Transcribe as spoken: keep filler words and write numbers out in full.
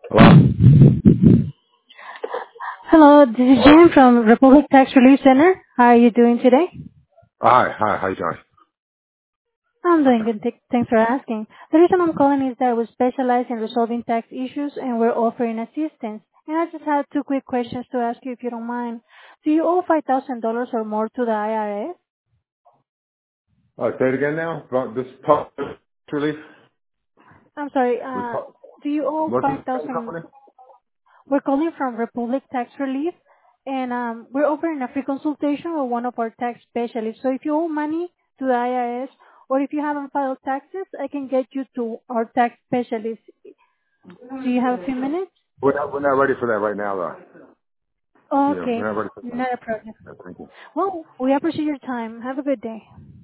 Hello? Hello, this is Jen from Republic Tax Relief Center. How are you doing today? Hi, hi, how you doing? I'm doing good. th- Thanks for asking. The reason I'm calling is that we specialize in resolving tax issues and we're offering assistance. And I just had two quick questions to ask you if you don't mind. Do you owe five thousand dollars or more to the I R S? Uh, say it again now? About this public relief? I'm sorry, We uh, call, do you owe what's the phone five thousand dollars? company? We're calling from Republic Tax Relief, and um, we're offering a free consultation with one of our tax specialists. So if you owe money to the I R S, or if you haven't filed taxes, I can get you to our tax specialist. Do you have a few minutes? We're not, we're not ready for that right now, though. Yeah, Okay, we're not ready for that. not a problem. Yeah, thank you. Well, we appreciate your time. Have a good day.